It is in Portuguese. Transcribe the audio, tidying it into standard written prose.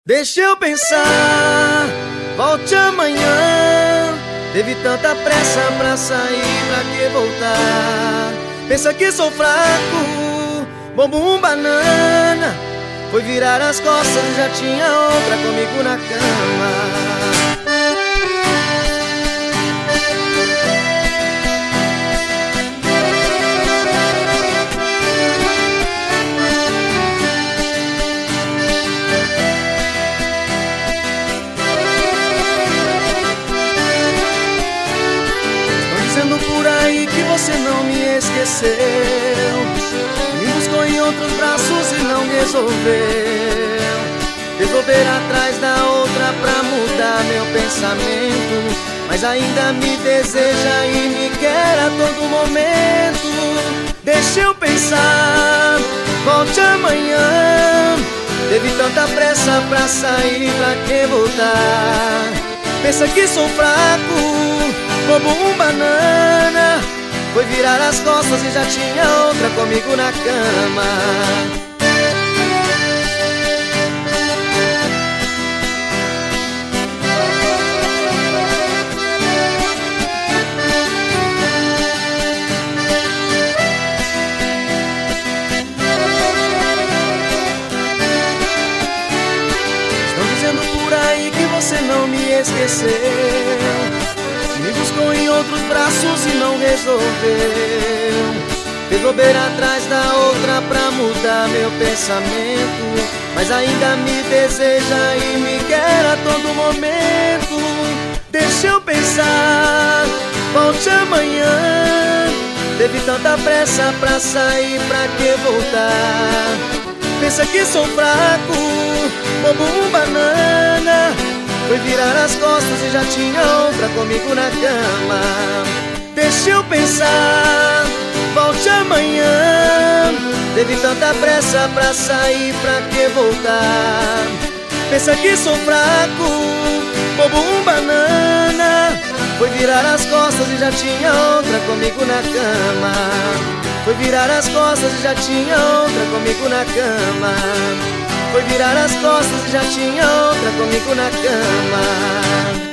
Deixa eu pensar, volte amanhã. Teve tanta pressa pra sair, pra que voltar? Pensa que sou fraco, bumbum banana. Foi virar as costas e já tinha outra comigo na cama. Dizendo por aí que você não me esqueceu, me buscou em outros braços e não resolveu. Resolver atrás da outra pra mudar meu pensamento, mas ainda me deseja e me quer a todo momento. Deixa eu pensar, volte amanhã. Teve tanta pressa pra sair, pra que voltar? Pensa que sou fraco, bumbum banana. Foi virar as costas e já tinha outra comigo na cama. Estão dizendo por aí que você não me esqueceu, me buscou em outros braços e não resolveu. Resolver atrás da outra pra mudar meu pensamento, mas ainda me deseja e me quer a todo momento. Deixa eu pensar, volte amanhã. Teve tanta pressa pra sair, pra que voltar? Pensa que sou fraco, bumbum banana. Foi virar as costas e já tinha outra comigo na cama. Deixa eu pensar, volte amanhã. Teve tanta pressa pra sair, pra que voltar? Pensa que sou fraco, bumbum banana. Foi virar as costas e já tinha outra comigo na cama. Foi virar as costas e já tinha outra comigo na cama. Foi virar as costas e já tinha outra comigo na cama.